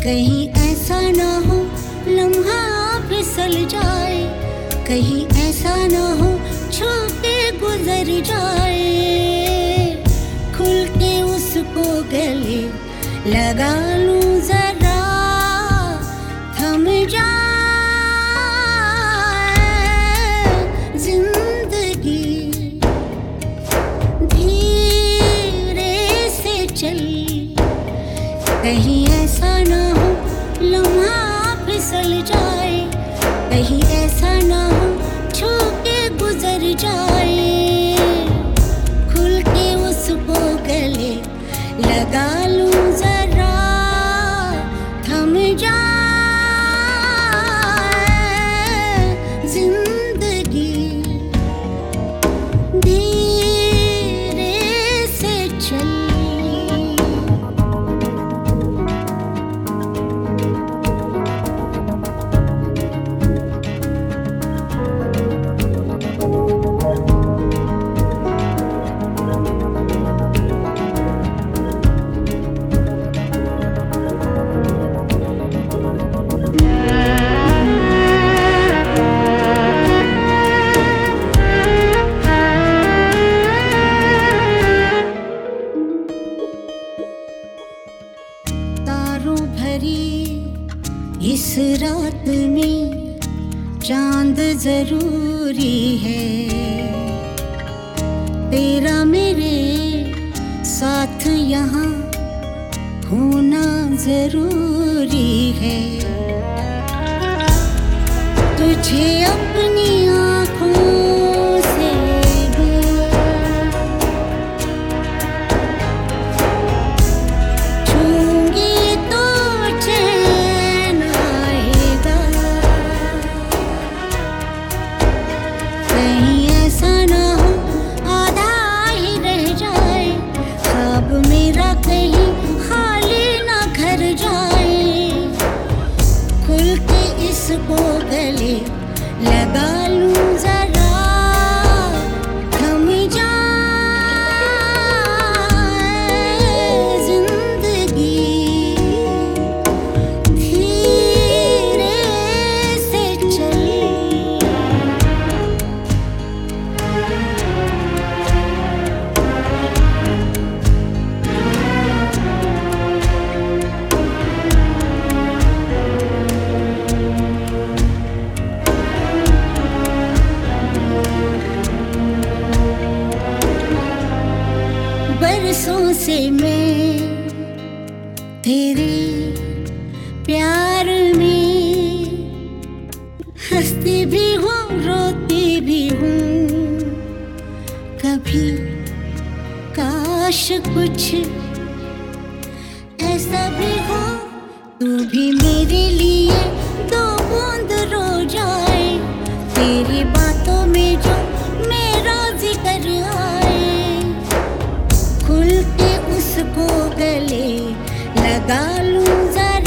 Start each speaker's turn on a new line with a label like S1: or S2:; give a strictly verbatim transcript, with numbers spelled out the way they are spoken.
S1: कहीं ऐसा ना हो लम्हा फिसल जाए, कहीं ऐसा ना हो छू के गुजर जाए। खुल के उसको गले लगा लूं जरा, थम जाए जिंदगी धीरे से चल। कहीं ऐसा ना हो लम्हा फिसल जाए, कहीं ऐसा ना हो छू के गुजर जाए। खुल के उसको गले लगा लूं जरा, थम जाए जिंदगी धीरे से चल। इस रात में चांद जरूरी है, तेरा मेरे साथ यहाँ होना जरूरी है। तुझे अपनी आँखों से इसको गले लगा लूं जरा, थम जाए जिंदगी धीरे से चल। बरसों से मैं तेरे प्यार में हंसती भी हूँ, रोती भी हूँ। कभी काश कुछ ऐसा भी हो, तू भी मेरे लिए दो बूंद रो जाए। तेरी बातों में जो मेरा जिक्र आए, खुल के उसको गले लगा लूं जरा।